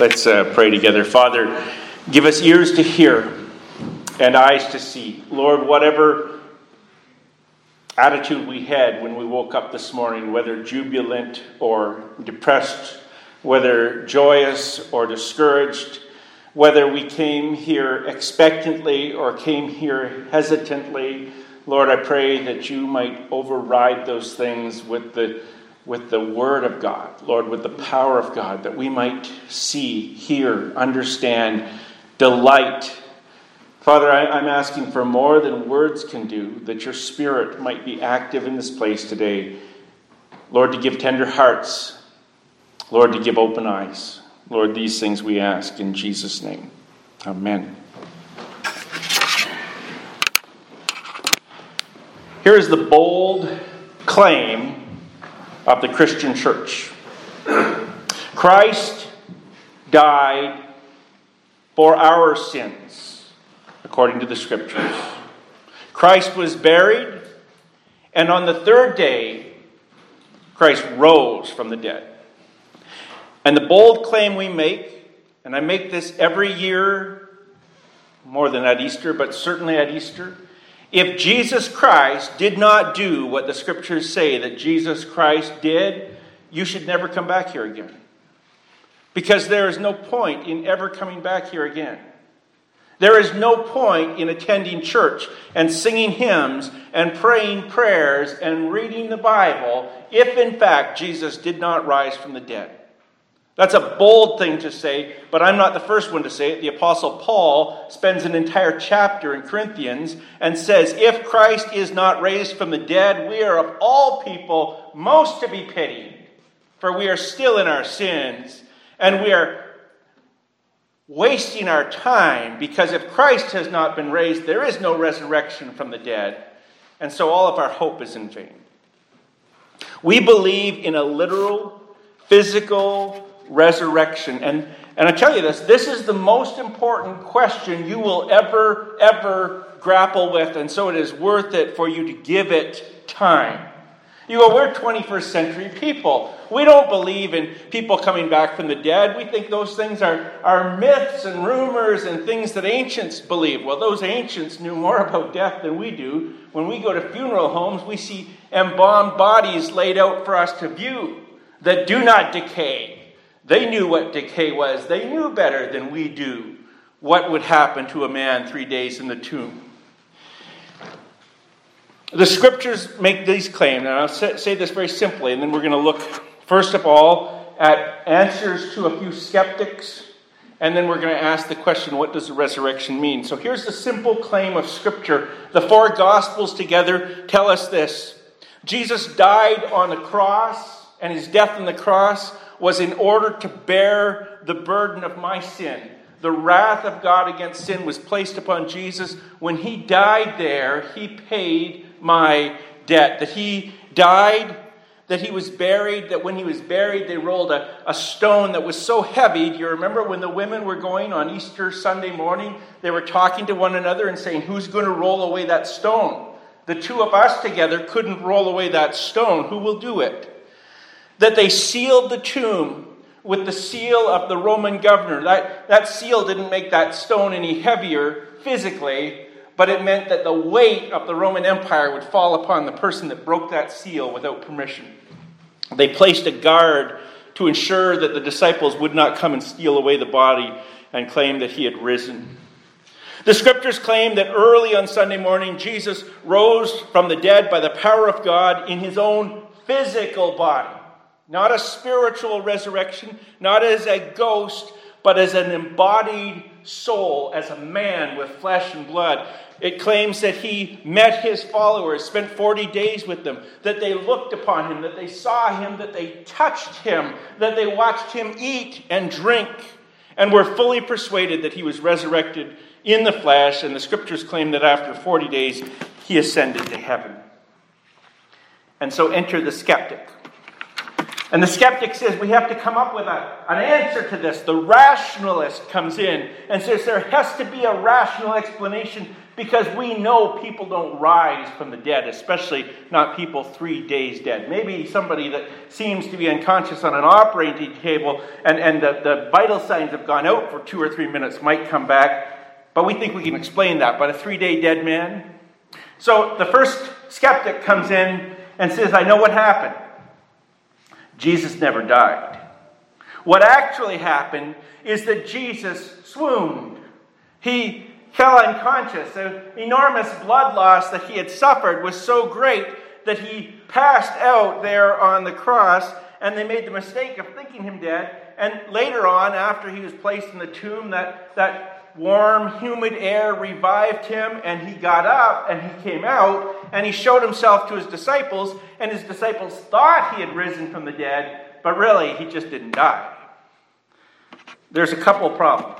Let's pray together. Father, give us ears to hear and eyes to see. Lord, whatever attitude we had when we woke up this morning, whether jubilant or depressed, whether joyous or discouraged, whether we came here expectantly or came here hesitantly, Lord, I pray that you might override those things with the Word of God, Lord, with the power of God, that we might see, hear, understand, delight. Father, I'm asking for more than words can do, that your Spirit might be active in this place today. Lord, to give tender hearts. Lord, to give open eyes. Lord, these things we ask in Jesus' name. Amen. Here is the bold claim of the Christian church. Christ died for our sins, according to the Scriptures. Christ was buried, and on the third day, Christ rose from the dead. And the bold claim we make, and I make this every year, more than at Easter, but certainly at Easter, if Jesus Christ did not do what the Scriptures say that Jesus Christ did, you should never come back here again. Because there is no point in ever coming back here again. There is no point in attending church and singing hymns and praying prayers and reading the Bible if in fact Jesus did not rise from the dead. That's a bold thing to say, but I'm not the first one to say it. The Apostle Paul spends an entire chapter in Corinthians and says, if Christ is not raised from the dead, we are of all people most to be pitied, for we are still in our sins, and we are wasting our time, because if Christ has not been raised, there is no resurrection from the dead, and so all of our hope is in vain. We believe in a literal, physical resurrection. And I tell you this is the most important question you will ever grapple with, and so it is worth it for you to give it time. You go, we're 21st century people. We don't believe in people coming back from the dead. We think those things are myths and rumors and things that ancients believed. Well, those ancients knew more about death than we do. When we go to funeral homes, we see embalmed bodies laid out for us to view that do not decay. They knew what decay was. They knew better than we do what would happen to a man 3 days in the tomb. The Scriptures make these claims, and I'll say this very simply, and then we're going to look, first of all, at answers to a few skeptics, and then we're going to ask the question, what does the resurrection mean? So here's the simple claim of Scripture. The four Gospels together tell us this. Jesus died on the cross, and his death on the cross was in order to bear the burden of my sin. The wrath of God against sin was placed upon Jesus. When he died there, he paid my debt. That he died, that he was buried, that when he was buried, they rolled a stone that was so heavy. Do you remember when the women were going on Easter Sunday morning? They were talking to one another and saying, who's going to roll away that stone? The two of us together couldn't roll away that stone. Who will do it? That they sealed the tomb with the seal of the Roman governor. That seal didn't make that stone any heavier physically, but it meant that the weight of the Roman Empire would fall upon the person that broke that seal without permission. They placed a guard to ensure that the disciples would not come and steal away the body and claim that he had risen. The Scriptures claim that early on Sunday morning, Jesus rose from the dead by the power of God in his own physical body. Not a spiritual resurrection, not as a ghost, but as an embodied soul, as a man with flesh and blood. It claims that he met his followers, spent 40 days with them, that they looked upon him, that they saw him, that they touched him, that they watched him eat and drink, and were fully persuaded that he was resurrected in the flesh. And the Scriptures claim that after 40 days, he ascended to heaven. And so enter the skeptic. And the skeptic says we have to come up with an answer to this. The rationalist comes in and says there has to be a rational explanation because we know people don't rise from the dead, especially not people 3 days dead. Maybe somebody that seems to be unconscious on an operating table and the vital signs have gone out for 2 or 3 minutes might come back. But we think we can explain that. But a 3-day dead man? So the first skeptic comes in and says, I know what happened. Jesus never died. What actually happened is that Jesus swooned. He fell unconscious. The enormous blood loss that he had suffered was so great that he passed out there on the cross, and they made the mistake of thinking him dead. And later on, after he was placed in the tomb, that warm, humid air revived him, and he got up, and he came out, and he showed himself to his disciples, and his disciples thought he had risen from the dead, but really, he just didn't die. There's a couple problems.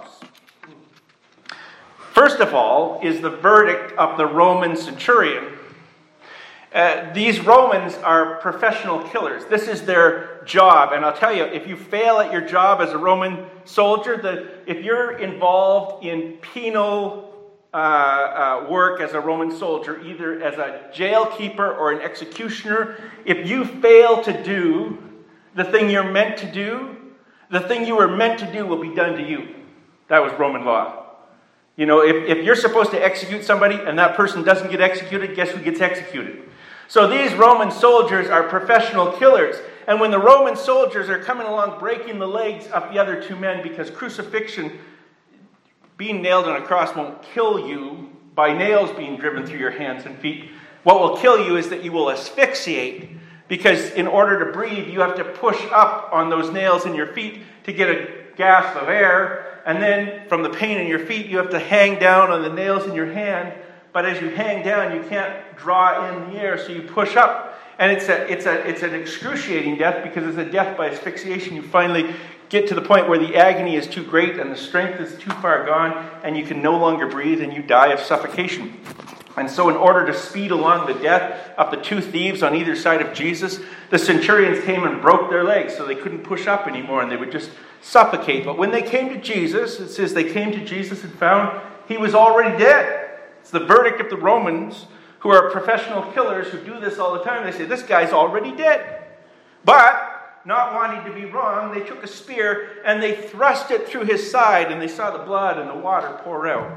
First of all is the verdict of the Roman centurion. These Romans are professional killers. This is their job. And I'll tell you, if you fail at your job as a Roman soldier, if you're involved in penal work as a Roman soldier, either as a jail keeper or an executioner, if you fail to do the thing you're meant to do, the thing you were meant to do will be done to you. That was Roman law. You know, if you're supposed to execute somebody and that person doesn't get executed, guess who gets executed? So these Roman soldiers are professional killers. And when the Roman soldiers are coming along breaking the legs of the other two men, because crucifixion, being nailed on a cross won't kill you by nails being driven through your hands and feet. What will kill you is that you will asphyxiate, because in order to breathe, you have to push up on those nails in your feet to get a gasp of air. And then from the pain in your feet, you have to hang down on the nails in your hand. But as you hang down, you can't draw in the air, so you push up. And it's an excruciating death, because it's a death by asphyxiation. You finally get to the point where the agony is too great and the strength is too far gone, and you can no longer breathe, and you die of suffocation. And so in order to speed along the death of the two thieves on either side of Jesus, the centurions came and broke their legs so they couldn't push up anymore, and they would just suffocate. But when they came to Jesus, it says they came to Jesus and found he was already dead. It's the verdict of the Romans, who are professional killers who do this all the time. They say, this guy's already dead. But, not wanting to be wrong, they took a spear and they thrust it through his side, and they saw the blood and the water pour out.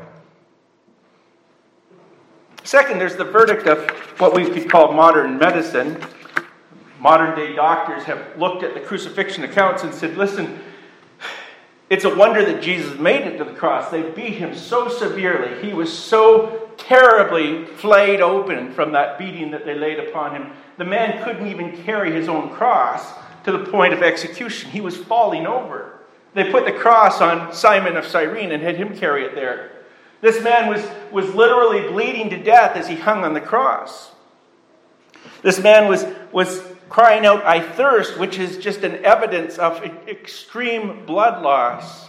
Second, there's the verdict of what we could call modern medicine. Modern day doctors have looked at the crucifixion accounts and said, listen, it's a wonder that Jesus made it to the cross. They beat him so severely. He was so terribly flayed open from that beating that they laid upon him. The man couldn't even carry his own cross to the point of execution. He was falling over. They put the cross on Simon of Cyrene and had him carry it there. This man was literally bleeding to death as he hung on the cross. This man was crying out, I thirst, which is just an evidence of extreme blood loss.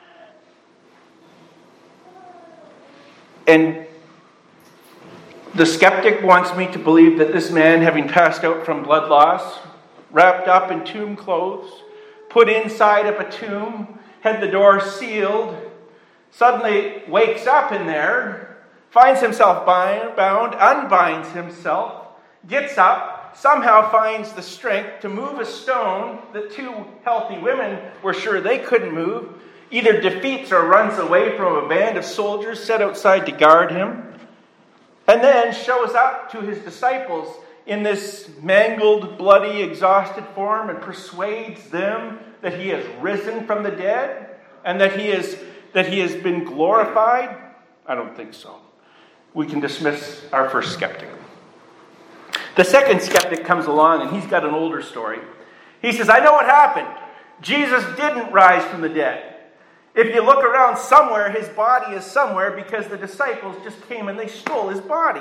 And the skeptic wants me to believe that this man, having passed out from blood loss, wrapped up in tomb clothes, put inside of a tomb, had the door sealed, suddenly wakes up in there, finds himself bound, unbinds himself, gets up, somehow finds the strength to move a stone that two healthy women were sure they couldn't move, either defeats or runs away from a band of soldiers set outside to guard him, and then shows up to his disciples in this mangled, bloody, exhausted form and persuades them that he has risen from the dead and that he has been glorified? I don't think so. We can dismiss our first skeptic. The second skeptic comes along, and he's got an older story. He says, I know what happened. Jesus didn't rise from the dead. If you look around somewhere, his body is somewhere, because the disciples just came and they stole his body.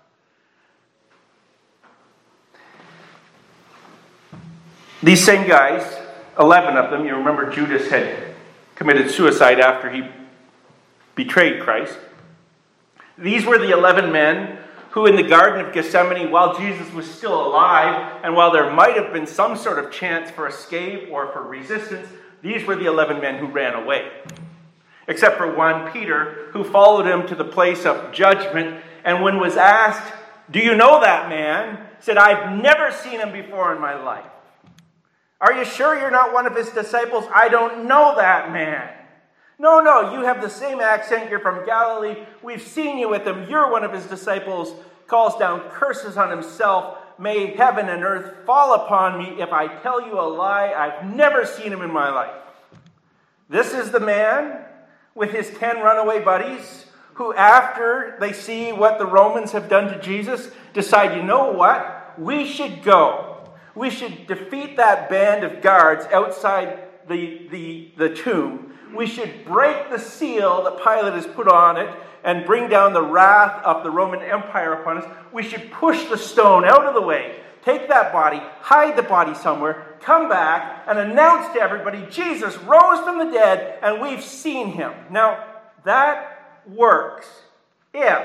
These same guys, 11 of them, you remember Judas had committed suicide after he betrayed Christ. These were the 11 men who in the Garden of Gethsemane, while Jesus was still alive, and while there might have been some sort of chance for escape or for resistance, these were the 11 men who ran away. Except for one, Peter, who followed him to the place of judgment, and when was asked, "Do you know that man?" said, "I've never seen him before in my life." "Are you sure you're not one of his disciples?" "I don't know that man." No, you have the same accent. You're from Galilee. We've seen you with him. You're one of his disciples." Calls down curses on himself. "May heaven and earth fall upon me if I tell you a lie. I've never seen him in my life." This is the man with his 10 runaway buddies who, after they see what the Romans have done to Jesus, decide, you know what? We should go. We should defeat that band of guards outside the tomb. We should break the seal that Pilate has put on it and bring down the wrath of the Roman Empire upon us. We should push the stone out of the way, take that body, hide the body somewhere, come back and announce to everybody, Jesus rose from the dead and we've seen him. Now, that works if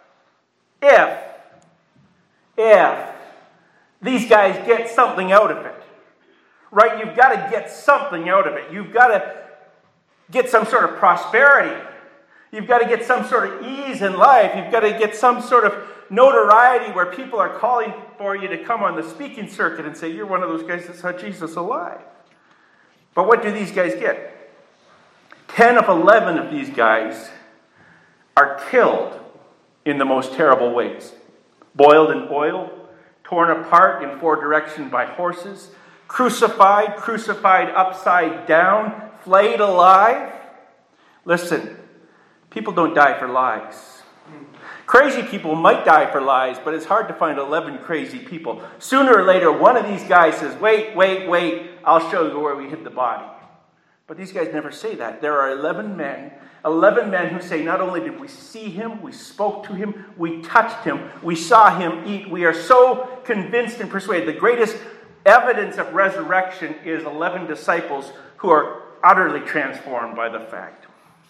these guys get something out of it. Right? You've got to get something out of it. You've got to get some sort of prosperity. You've got to get some sort of ease in life. You've got to get some sort of notoriety where people are calling for you to come on the speaking circuit and say, you're one of those guys that saw Jesus alive. But what do these guys get? 10 of 11 of these guys are killed in the most terrible ways. Boiled in oil, torn apart in 4 directions by horses, crucified upside down, flayed alive. Listen, people don't die for lies. Crazy people might die for lies, but it's hard to find 11 crazy people. Sooner or later, one of these guys says, wait, I'll show you where we hid the body. But these guys never say that. There are 11 men who say, not only did we see him, we spoke to him, we touched him, we saw him eat. We are so convinced and persuaded. The greatest evidence of resurrection is 11 disciples who are utterly transformed by the fact.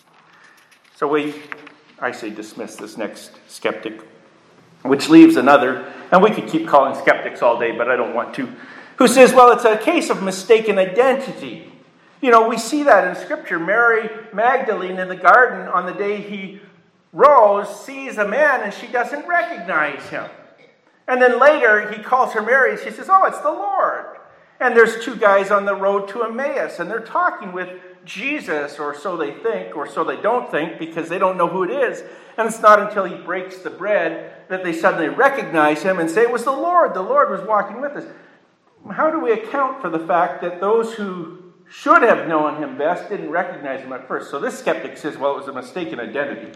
So I say dismiss this next skeptic, which leaves another, and we could keep calling skeptics all day, but I don't want to, who says, well, it's a case of mistaken identity. You know, we see that in Scripture. Mary Magdalene in the garden on the day he rose sees a man and she doesn't recognize him. And then later he calls her Mary and she says, oh, it's the Lord. And there's 2 guys on the road to Emmaus and they're talking with Jesus, or so they think, or so they don't think, because they don't know who it is. And it's not until he breaks the bread that they suddenly recognize him and say, it was the Lord. The Lord was walking with us. How do we account for the fact that those who should have known him best didn't recognize him at first? So this skeptic says, well, it was a mistaken identity.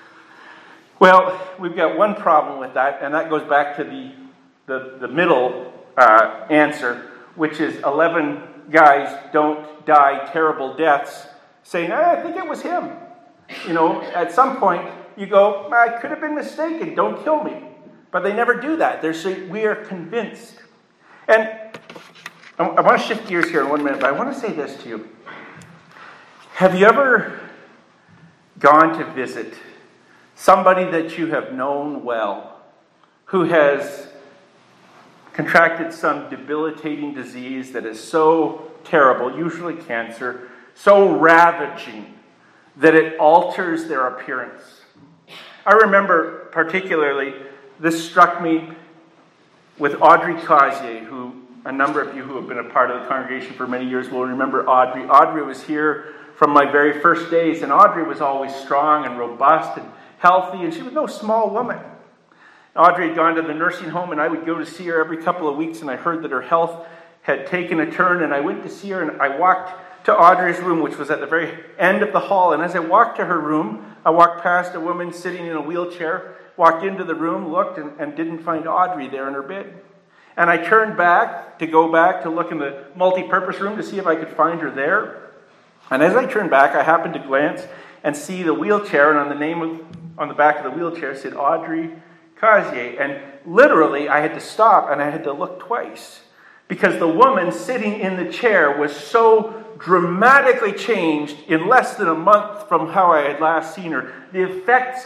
Well, we've got one problem with that, and that goes back to the middle answer, which is 11 guys don't die terrible deaths, saying, I think it was him. You know, at some point, you go, I could have been mistaken, don't kill me. But they never do that. They're saying, we are convinced. And I want to shift gears here in 1 minute, but I want to say this to you. Have you ever gone to visit somebody that you have known well, who has contracted some debilitating disease that is so terrible, usually cancer, so ravaging that it alters their appearance? I remember particularly, this struck me with Audrey Cosier, who a number of you who have been a part of the congregation for many years will remember Audrey. Audrey was here from my very first days, and Audrey was always strong and robust and healthy, and she was no small woman. Audrey had gone to the nursing home, and I would go to see her every couple of weeks, and I heard that her health had taken a turn, and I went to see her, and I walked to Audrey's room, which was at the very end of the hall, and as I walked to her room, I walked past a woman sitting in a wheelchair, walked into the room, looked, and didn't find Audrey there in her bed. And I turned back to look in the multi-purpose room to see if I could find her there. And as I turned back, I happened to glance and see the wheelchair, and on the back of the wheelchair said Audrey Cosier. And literally, I had to stop and I had to look twice, because the woman sitting in the chair was so dramatically changed in less than a month from how I had last seen her. The effects of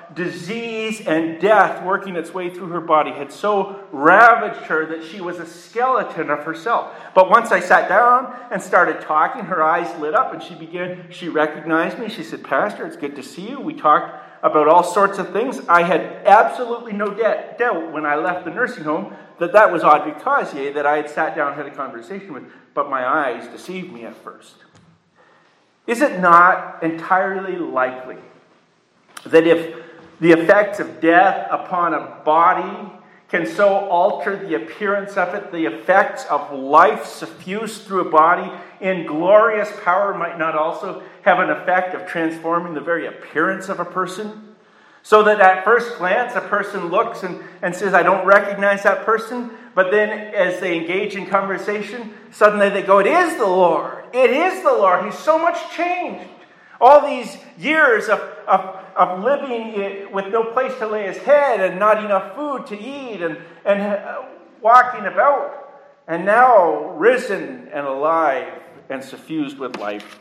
disease and death working its way through her body had so ravaged her that she was a skeleton of herself. But once I sat down and started talking, her eyes lit up and she recognized me. She said, "Pastor, it's good to see you." We talked about all sorts of things. I had absolutely no doubt when I left the nursing home that was Audrey Cosier that I had sat down and had a conversation with, but my eyes deceived me at first. Is it not entirely likely that if the effects of death upon a body can so alter the appearance of it, the effects of life suffused through a body in glorious power might not also have an effect of transforming the very appearance of a person? So that at first glance, a person looks and says, "I don't recognize that person." But then as they engage in conversation, suddenly they go, "It is the Lord. It is the Lord. He's so much changed. All these years of living with no place to lay his head and not enough food to eat and walking about, and now risen and alive and suffused with life."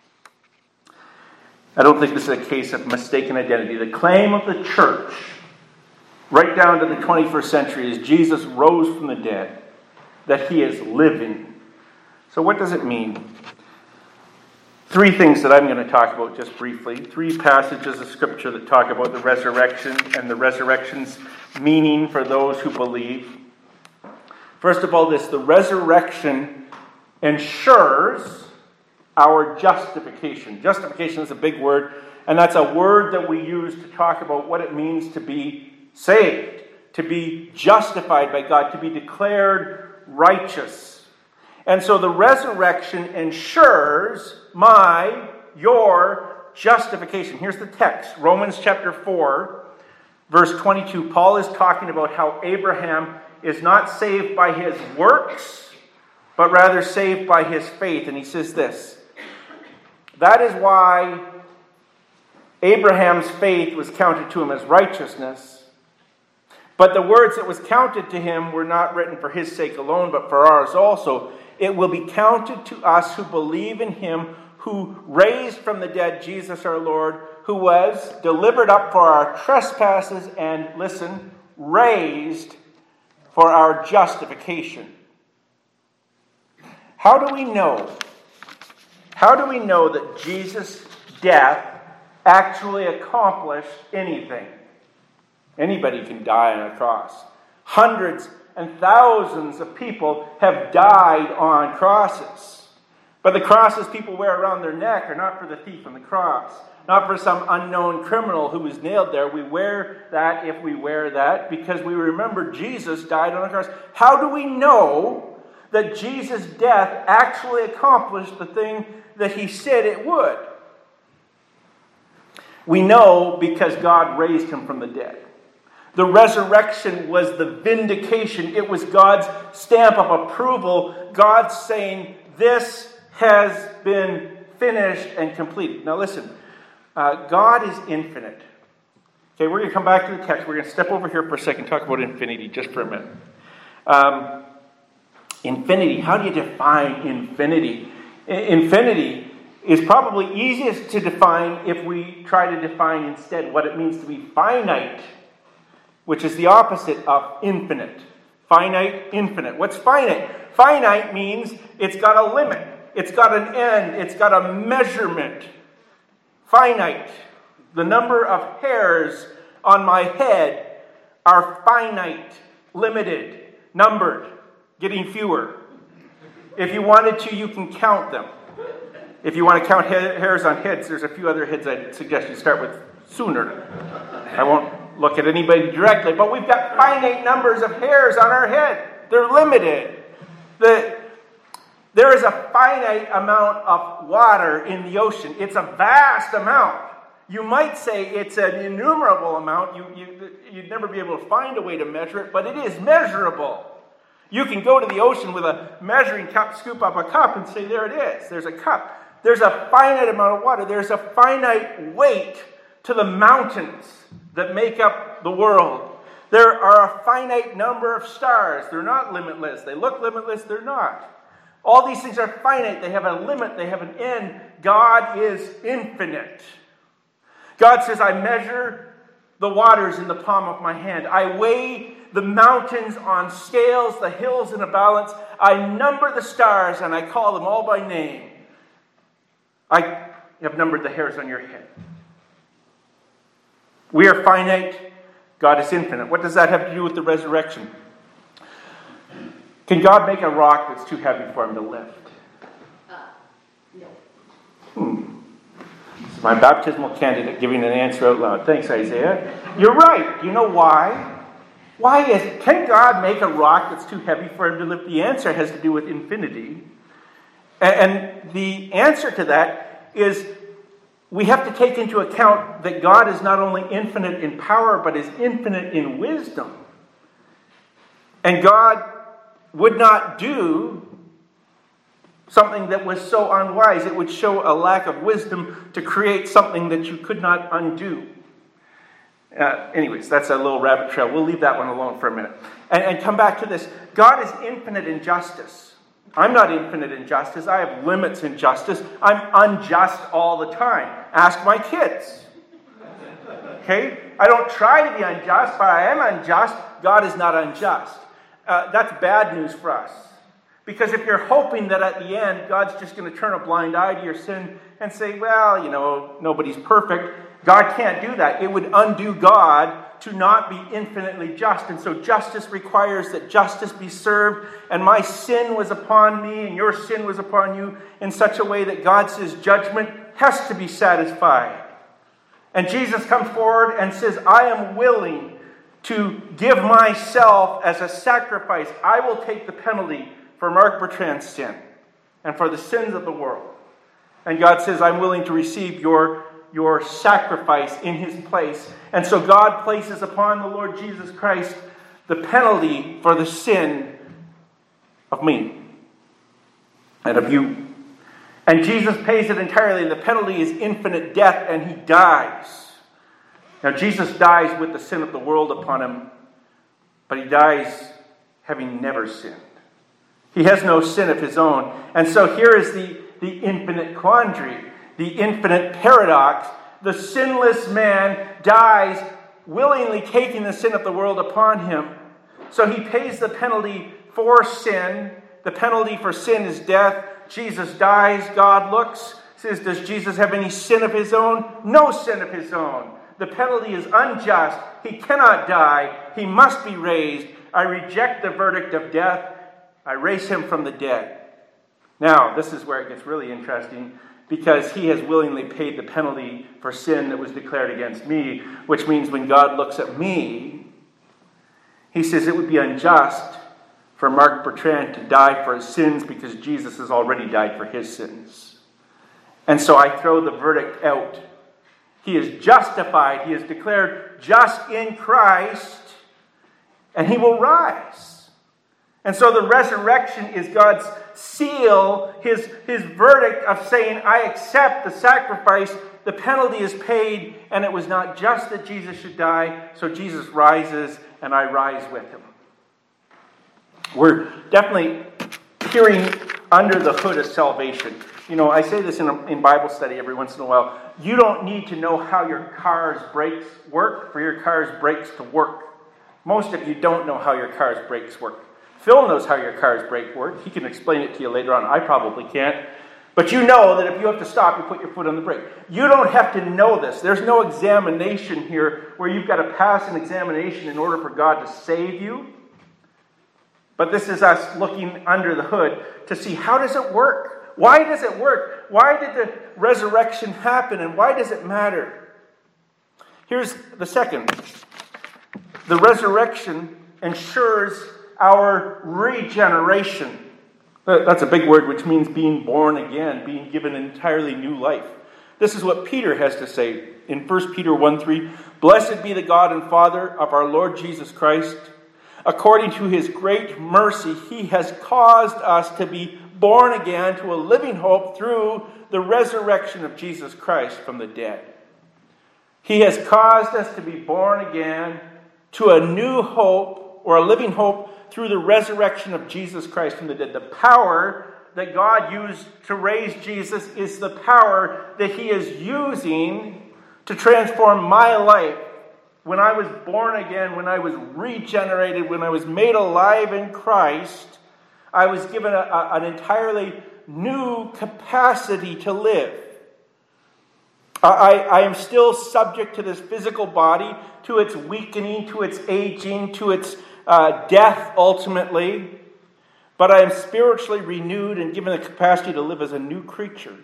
I don't think this is a case of mistaken identity. The claim of the church, right down to the 21st century, is Jesus rose from the dead, that he is living. So what does it mean? Three things that I'm going to talk about just briefly. Three passages of Scripture that talk about the resurrection and the resurrection's meaning for those who believe. First of all, the resurrection ensures our justification. Justification is a big word, and that's a word that we use to talk about what it means to be saved, to be justified by God, to be declared righteous. And so the resurrection ensures your justification. Here's the text, Romans chapter 4, verse 22. Paul is talking about how Abraham is not saved by his works, but rather saved by his faith. And he says this: "That is why Abraham's faith was counted to him as righteousness. But the words that was counted to him were not written for his sake alone, but for ours also. It will be counted to us who believe in him who raised from the dead Jesus our Lord, who was delivered up for our trespasses and," listen, "raised for our justification." How do we know? How do we know that Jesus' death actually accomplished anything? Anybody can die on a cross. Hundreds and thousands of people have died on crosses. But the crosses people wear around their neck are not for the thief on the cross, not for some unknown criminal who was nailed there. We wear that if we wear that because we remember Jesus died on a cross. How do we know that Jesus' death actually accomplished the thing that he said it would? We know because God raised him from the dead. The resurrection was the vindication. It was God's stamp of approval. God saying, "This has been finished and completed." Now listen, God is infinite. Okay, we're going to come back to the text. We're going to step over here for a second, talk about infinity just for a minute. Infinity, how do you define infinity? Infinity is probably easiest to define if we try to define instead what it means to be finite, which is the opposite of infinite. Finite, infinite. What's finite? Finite means it's got a limit. It's got an end. It's got a measurement. Finite. The number of hairs on my head are finite, limited, numbered, getting fewer. If you wanted to, you can count them. If you want to count hairs on heads, there's a few other heads I'd suggest you start with sooner. I won't look at anybody directly, but we've got finite numbers of hairs on our head. They're limited. There is a finite amount of water in the ocean. It's a vast amount. You might say it's an innumerable amount. You'd never be able to find a way to measure it, but it is measurable. You can go to the ocean with a measuring cup, scoop up a cup, and say, there it is. There's a cup. There's a finite amount of water. There's a finite weight to the mountains that make up the world. There are a finite number of stars. They're not limitless. They look limitless. They're not. All these things are finite. They have a limit. They have an end. God is infinite. God says, I measure the waters in the palm of my hand. I weigh the mountains on scales, the hills in a balance. I number the stars, and I call them all by name. I have numbered the hairs on your head. We are finite. God is infinite. What does that have to do with the resurrection? Can God make a rock that's too heavy for him to lift? No. This is my baptismal candidate giving an answer out loud. Thanks, Isaiah. You're right. Do you know why? Can God make a rock that's too heavy for him to lift? The answer has to do with infinity. And the answer to that is we have to take into account that God is not only infinite in power, but is infinite in wisdom. And God would not do something that was so unwise. It would show a lack of wisdom to create something that you could not undo. Anyways, that's a little rabbit trail. We'll leave that one alone for a minute. And come back to this. God is infinite in justice. I'm not infinite in justice. I have limits in justice. I'm unjust all the time. Ask my kids. Okay? I don't try to be unjust, but I am unjust. God is not unjust. That's bad news for us. Because if you're hoping that at the end, God's just going to turn a blind eye to your sin and say, well, nobody's perfect. God can't do that. It would undo God to not be infinitely just. And so justice requires that justice be served. And my sin was upon me and your sin was upon you in such a way that God says judgment has to be satisfied. And Jesus comes forward and says, I am willing to give myself as a sacrifice. I will take the penalty for Mark Bertrand's sin and for the sins of the world. And God says, I'm willing to receive your sacrifice in his place. And so God places upon the Lord Jesus Christ the penalty for the sin of me and of you. And Jesus pays it entirely. The penalty is infinite death, and he dies. Now, Jesus dies with the sin of the world upon him, but he dies having never sinned. He has no sin of his own. And so here is the infinite quandary, the infinite paradox. The sinless man dies willingly taking the sin of the world upon him. So he pays the penalty for sin. The penalty for sin is death. Jesus dies. God looks, says, does Jesus have any sin of his own? No sin of his own. The penalty is unjust. He cannot die. He must be raised. I reject the verdict of death. I raise him from the dead. Now, this is where it gets really interesting, because he has willingly paid the penalty for sin that was declared against me, which means when God looks at me, he says it would be unjust for Mark Bertrand to die for his sins because Jesus has already died for his sins. And so I throw the verdict out. He is justified. He is declared just in Christ, and he will rise. And so the resurrection is God's seal, his verdict of saying, I accept the sacrifice, the penalty is paid, and it was not just that Jesus should die, so Jesus rises, and I rise with him. We're definitely peering under the hood of salvation. I say this in Bible study every once in a while. You don't need to know how your car's brakes work for your car's brakes to work. Most of you don't know how your car's brakes work. Phil knows how your car's brake work. He can explain it to you later on. I probably can't. But you know that if you have to stop, you put your foot on the brake. You don't have to know this. There's no examination here where you've got to pass an examination in order for God to save you. But this is us looking under the hood to see, how does it work? Why does it work? Why did the resurrection happen, and why does it matter? Here's the second. The resurrection ensures our regeneration. That's a big word, which means being born again, being given an entirely new life. This is what Peter has to say in 1 Peter 1:3. Blessed be the God and Father of our Lord Jesus Christ. According to his great mercy, he has caused us to be born again to a living hope through the resurrection of Jesus Christ from the dead. He has caused us to be born again to a new hope, or a living hope, through the resurrection of Jesus Christ from the dead. The power that God used to raise Jesus is the power that he is using to transform my life when I was born again, when I was regenerated, when I was made alive in Christ, I was given an entirely new capacity to live. I am still subject to this physical body, to its weakening, to its aging, to its death ultimately. But I am spiritually renewed and given the capacity to live as a new creature.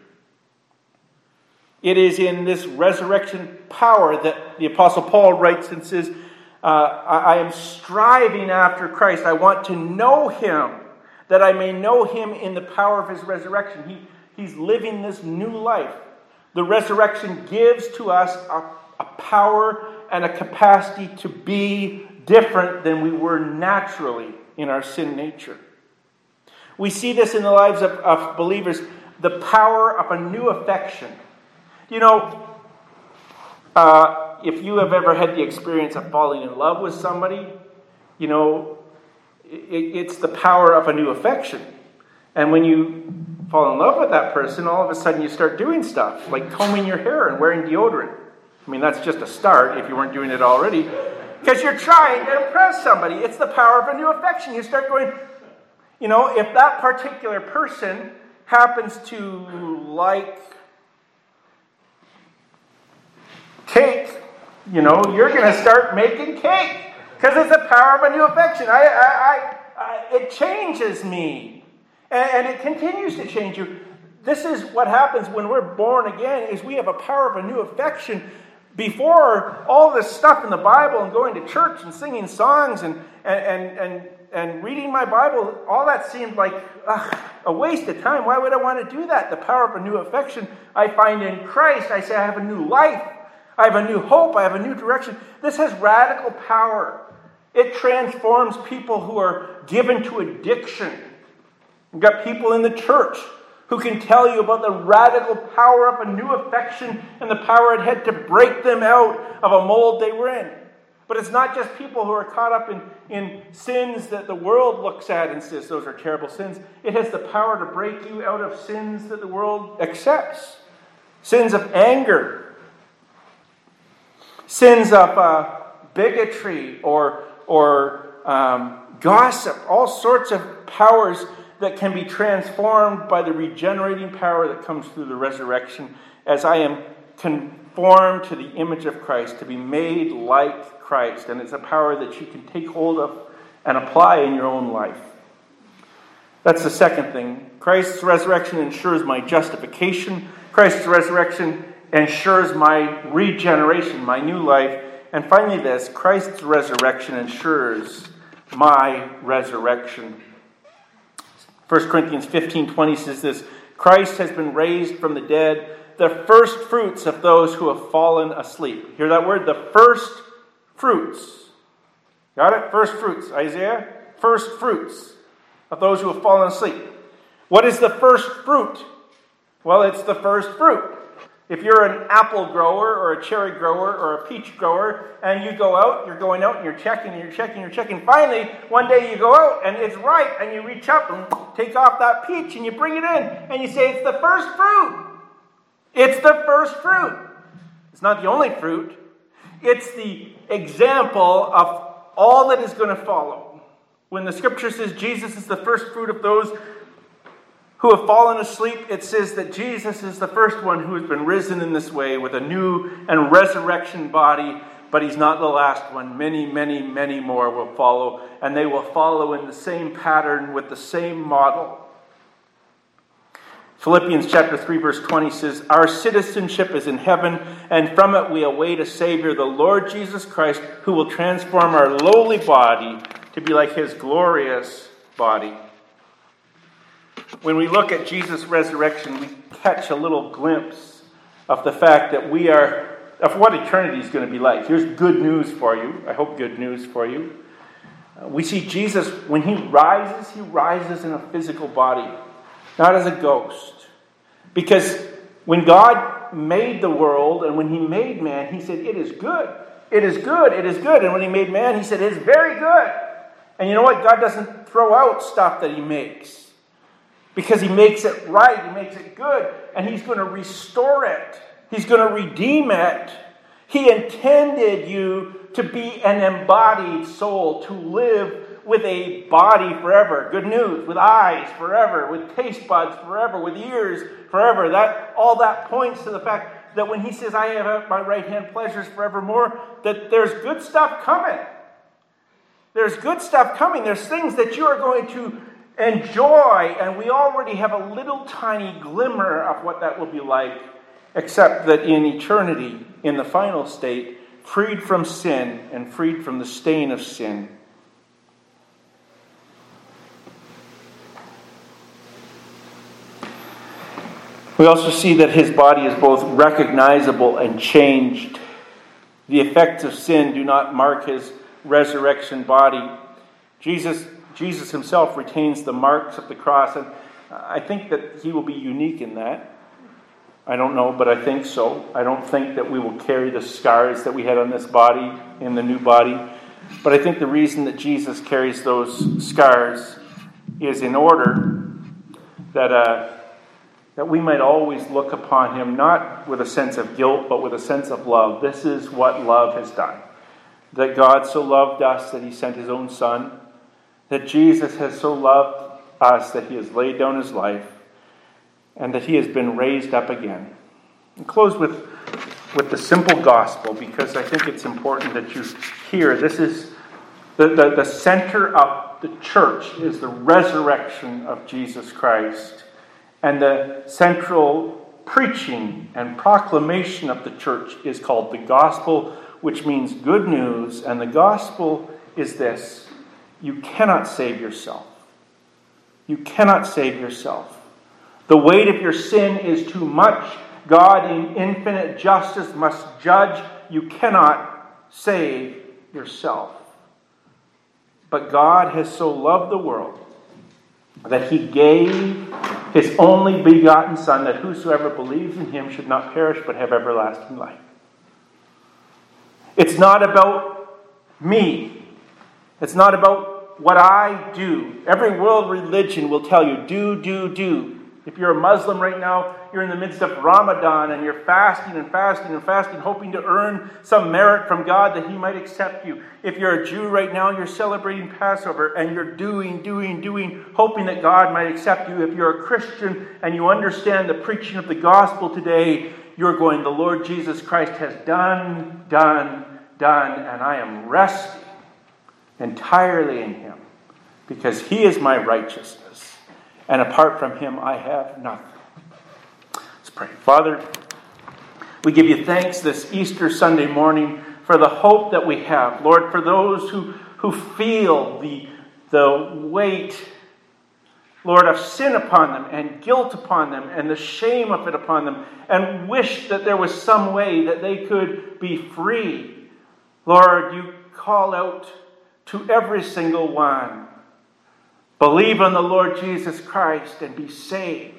It is in this resurrection power that the Apostle Paul writes and says, I am striving after Christ. I want to know Him, that I may know Him in the power of His resurrection. He's living this new life. The resurrection gives to us a power and a capacity to be different than we were naturally in our sin nature. We see this in the lives of believers, the power of a new affection. You know, if you have ever had the experience of falling in love with somebody, you know, it's the power of a new affection. And when you fall in love with that person, all of a sudden you start doing stuff like combing your hair and wearing deodorant. I mean, that's just a start if you weren't doing it already. Because you're trying to impress somebody. It's the power of a new affection. You start going, you know, if that particular person happens to like cake, you know, you're going to start making cake. Because it's the power of a new affection. It changes me. And it continues to change you. This is what happens when we're born again, is we have a power of a new affection. Before all this stuff in the Bible and going to church and singing songs and reading my Bible, all that seemed like a waste of time. Why would I want to do that? The power of a new affection I find in Christ. I say I have a new life. I have a new hope. I have a new direction. This has radical power. It transforms people who are given to addiction. You've got people in the church who can tell you about the radical power of a new affection and the power it had to break them out of a mold they were in. But it's not just people who are caught up in sins that the world looks at and says those are terrible sins. It has the power to break you out of sins that the world accepts. Sins of anger. Sins of bigotry or gossip. All sorts of powers that can be transformed by the regenerating power that comes through the resurrection as I am conformed to the image of Christ, to be made like Christ. And it's a power that you can take hold of and apply in your own life. That's the second thing. Christ's resurrection ensures my justification. Christ's resurrection ensures my regeneration, my new life. And finally this, Christ's resurrection ensures my resurrection. 1 Corinthians 15:20 says this, Christ has been raised from the dead, the first fruits of those who have fallen asleep. Hear that word? The first fruits. Got it? First fruits. Isaiah? First fruits of those who have fallen asleep. What is the first fruit? Well, it's the first fruit. If you're an apple grower or a cherry grower or a peach grower and you go out, you're going out and you're checking. Finally, one day you go out and it's ripe and you reach up and take off that peach and you bring it in and you say, it's the first fruit. It's the first fruit. It's not the only fruit. It's the example of all that is going to follow. When the scripture says Jesus is the first fruit of those who have fallen asleep, it says that Jesus is the first one who has been risen in this way with a new and resurrection body, but he's not the last one. Many, many, many more will follow, and they will follow in the same pattern with the same model. Philippians chapter 3 verse 20 says, our citizenship is in heaven, and from it we await a Savior, the Lord Jesus Christ, who will transform our lowly body to be like his glorious body. When we look at Jesus' resurrection, we catch a little glimpse of the fact that we are, of what eternity is going to be like. Here's good news for you. I hope good news for you. We see Jesus, when he rises in a physical body, not as a ghost. Because when God made the world and when he made man, he said, it is good. It is good. It is good. And when he made man, he said, it is very good. And you know what? God doesn't throw out stuff that he makes. Because he makes it right, he makes it good, and he's going to restore it. He's going to redeem it. He intended you to be an embodied soul, to live with a body forever. Good news, with eyes forever, with taste buds forever, with ears forever. All that points to the fact that when he says, I have at my right hand pleasures forevermore, that there's good stuff coming. There's good stuff coming. There's things that you are going to enjoy, and we already have a little tiny glimmer of what that will be like, except that in eternity, in the final state, freed from sin and freed from the stain of sin. We also see that his body is both recognizable and changed. The effects of sin do not mark his resurrection body. Jesus himself retains the marks of the cross, and I think that he will be unique in that. I don't know, but I think so. I don't think that we will carry the scars that we had on this body in the new body. But I think the reason that Jesus carries those scars is in order that we might always look upon him not with a sense of guilt, but with a sense of love. This is what love has done. That God so loved us that he sent his own Son. That Jesus has so loved us that he has laid down his life. And that he has been raised up again. And close with the simple gospel, because I think it's important that you hear. This is the center of the church is the resurrection of Jesus Christ. And the central preaching and proclamation of the church is called the gospel, which means good news. And the gospel is this: you cannot save yourself. You cannot save yourself. The weight of your sin is too much. God in infinite justice must judge. You cannot save yourself. But God has so loved the world that he gave his only begotten Son, that whosoever believes in him should not perish but have everlasting life. It's not about me. It's not about what I do. Every world religion will tell you, do. If you're a Muslim right now, you're in the midst of Ramadan and you're fasting, hoping to earn some merit from God that he might accept you. If you're a Jew right now, you're celebrating Passover and you're doing, hoping that God might accept you. If you're a Christian and you understand the preaching of the gospel today, you're going, the Lord Jesus Christ has done, and I am resting entirely in him because he is my righteousness. And apart from him, I have nothing. Let's pray. Father, we give you thanks this Easter Sunday morning for the hope that we have. Lord, for those who feel the weight, Lord, of sin upon them and guilt upon them and the shame of it upon them, and wish that there was some way that they could be free. Lord, you call out to every single one. Believe on the Lord Jesus Christ and be saved.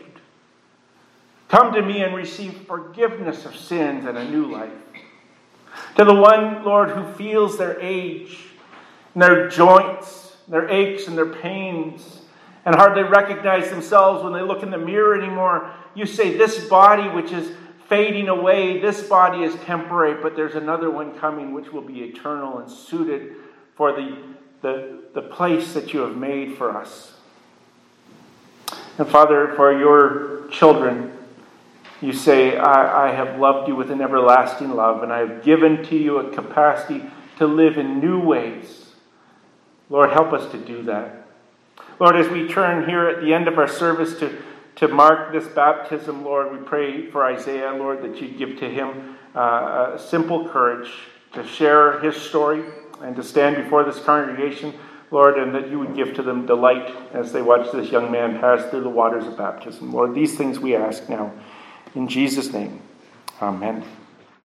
Come to me and receive forgiveness of sins and a new life. To the one, Lord, who feels their age, and their joints, their aches and their pains, and hardly recognize themselves when they look in the mirror anymore, you say, this body which is fading away, this body is temporary, but there's another one coming which will be eternal and suited for the place that you have made for us. And Father, for your children, you say, I have loved you with an everlasting love, and I have given to you a capacity to live in new ways. Lord, help us to do that. Lord, as we turn here at the end of our service to mark this baptism, Lord, we pray for Isaiah, Lord, that you'd give to him a simple courage to share his story and to stand before this congregation, Lord, and that you would give to them delight as they watch this young man pass through the waters of baptism. Lord, these things we ask now. In Jesus' name, amen.